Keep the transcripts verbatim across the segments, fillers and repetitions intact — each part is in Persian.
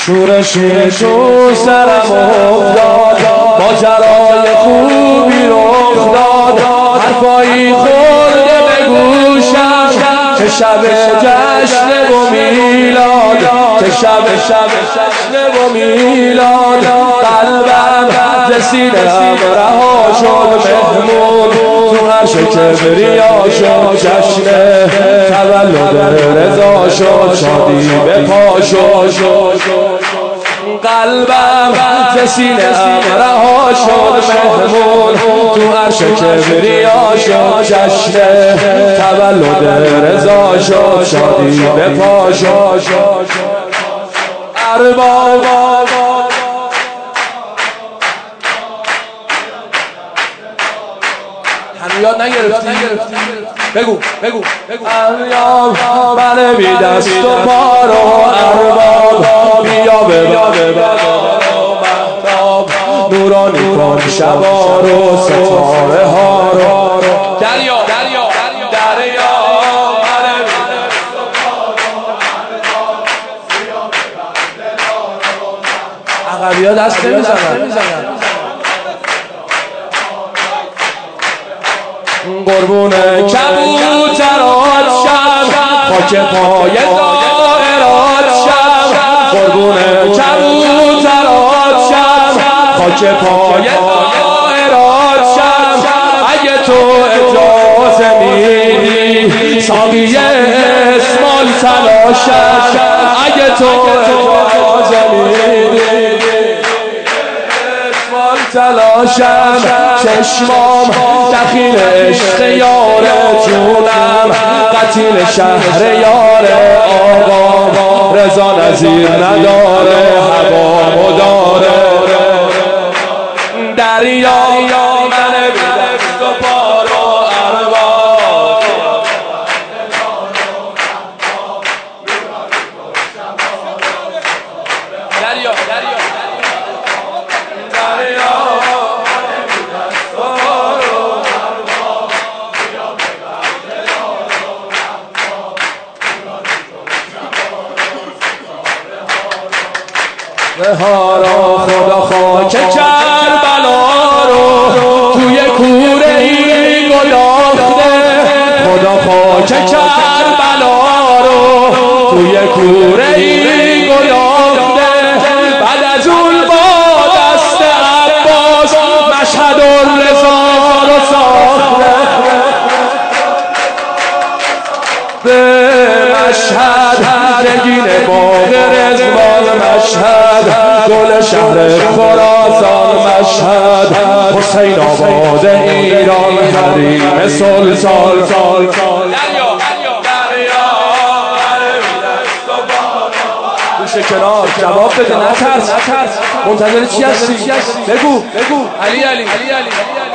شورشی تو سرم افتاد، ماجرای خوبی رخ داد، حرفایی خورده به گوشم که شب جشن و میلاد، که شب شب جشن و میلاد. قلبم ز سینه‌ام رها شد مهمون، تو عرش کبریا شد جشن تولد رضا شد، شادی به پا شد. قلبم ز سینه‌ام رها شد مهمون، تو عرش کبریا شد جشن تولد رضا شد، شادی به پا شد. ارباب هنو یاد نگرفتی؟ بگو بگو بگو. ارباب من بی دست و پا رو، ارباب بیا ببر مهتاب، نورانی کن شبا رو ستاره ها رو. دریا دریا دریا من بی دست و پا رو، عقبی ها دست نمیزنن. قربونه کبوترات شم، خاک پای دائرات شم، قربونه کبوترات شم، خاک پای دائرات شم. اگه تو اجازه میدی ساقی اسمال تلاشم، اگه تو اجازه میدی تلاشم. چشمام دخیل عشق یار جونم، قتیل شهر یار آقا، رضا نظیر نداره هوا مداره. دریا من بی دست و پا رو، ارباب دریا دریا بهارا خدا خاک کربلا رو توی کوره ای گداخته، خدا خاک کربلا رو توی کوره ای گداخته. بعد از اون با دست عباس مشهد الرضا رو ساخته، به مشهد نگین باغ رضوان، مشهد گل شهر خراسان، مشهد حسین آباد ایران، حریم سلطان. گوشه کنار جواب بده، نترس منتظر چی هستی؟ بگو بگو. علی علی علی علی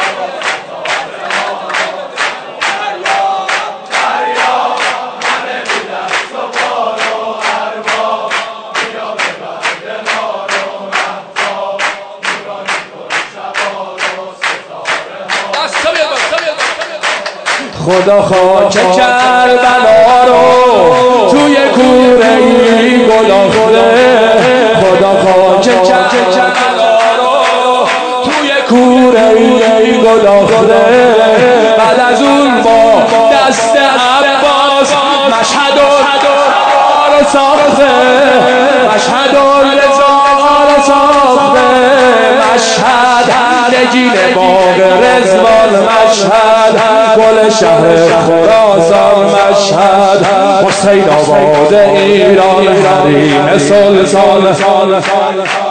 خدا خاک کربلا رو توی کوره ای گداخته، خدا خاک کربلا رو توی کوره ای گداخته. بعد از اون با دست عباس مشهد الرضا رو ساخته، مشهد الرضا رو ساخته. مشهد نگین باغ رضوان، مشهد گل شهر خراسان، مشهد حسین آباد ایران، حریم سلطان.